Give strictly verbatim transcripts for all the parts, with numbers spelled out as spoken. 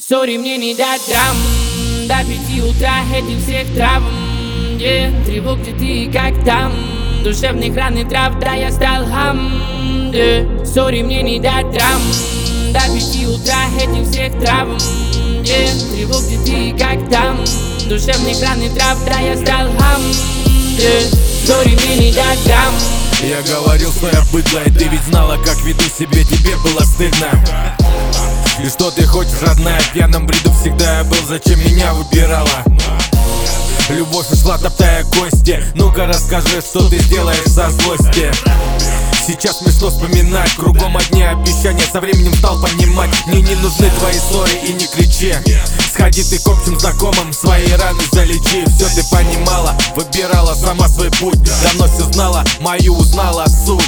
Сори, мне не дать драм. До пяти утра этих всех травм, yeah. Тревог, где ты и как там. Душевных ран и трав, да я стал хам, yeah. Сори, мне не дать драм. До пяти утра этих всех травм, yeah. Тревог, где ты и как там. Душевных ран и трав, да я стал хам, yeah. Сори, мне не дать драм. Я говорил, что я быдло, и ты ведь знала, как веду себя, тебе было стыдно. И что ты хочешь, родная, в пьяном бреду всегда я был, зачем меня выбирала? Любовь ушла, топтая кости. Ну-ка расскажи, что ты сделаешь со злости. Сейчас смешно вспоминать, кругом одни обещания. Со временем стал понимать, мне не нужны твои ссоры и не кричи. Сходи ты к общим знакомым, свои раны залечи. Все ты понимала, выбирала сама свой путь. Давно все знала, мою узнала суть.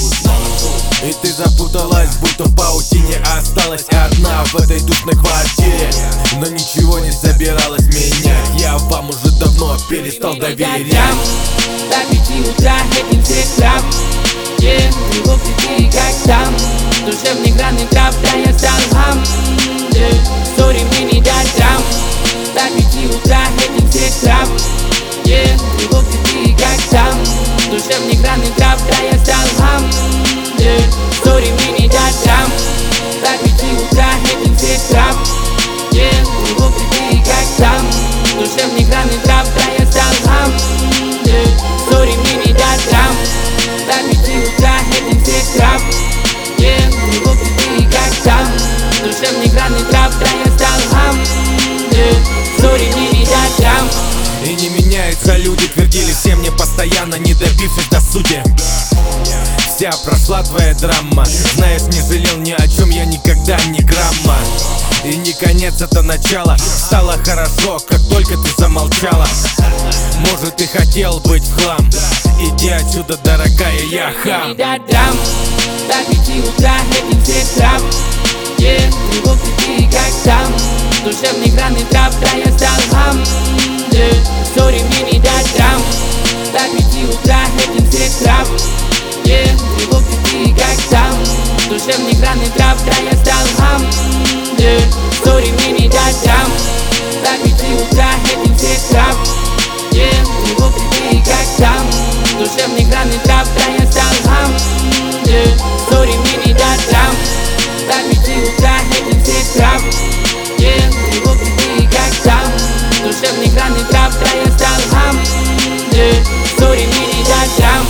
И ты запуталась, будто в паутине. Осталась одна в этой душной квартире, но ничего не собиралась менять. Я вам уже давно перестал доверять. До пяти утра этим всех трав, yeah. Тревог, где ты как там. Душевных ран и трав, да я стал хам, yeah. Сори, мне не дать драм. До пяти утра этим всех трав, yeah. Тревог, где ты как там. Душевных ран и трав, да я стал хам, yeah. Сори, мне не дать драм. До пяти утра этим всех трав, yeah. Тревог, где ты как там. Душевных ран и трав, да я стал хам, yeah. Сори, мне не дать драм. До пяти утра этим всех трав, yeah. Тревог, где ты как там. Душевных ран и трав, да я стал хам, yeah. Сори, мне не дать драм. И не меняются люди, твердили все мне постоянно, не добившись до сути. Вся прошла твоя драма, знаешь, не жалел ни о чем я никогда, ни грамма. И не конец, это начало. Стало хорошо, как только ты замолчала. Может, ты хотел быть в хлам. Иди отсюда, дорогая, я хам. Не дать драм. До пяти утра этим всех трав, yeah. Тревог, где ты как там. Душевных ран и трав, да я стал хам, yeah. Сори, мне не дать драм. До пяти утра этим всех трав, yeah. Тревог, где ты как там. Душевных ран и трав, да я стал хам, yeah. Сори, мне не дать драм. До пяти утра этим всех трав, yeah. Тревог, где ты как там. Душевных ран и трав, да я стал хам, yeah. Сори, мне не дать драм. До пяти утра этим всех трав, yeah. Тревог, где ты как там. Душевных ран и трав, да я стал хам, yeah. Сори, мне не дать драм.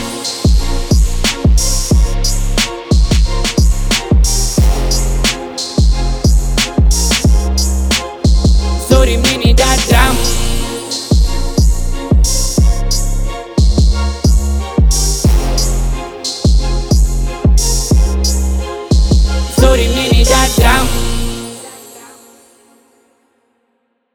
Сори, мне не дать драм. Сори, мне не дать драм.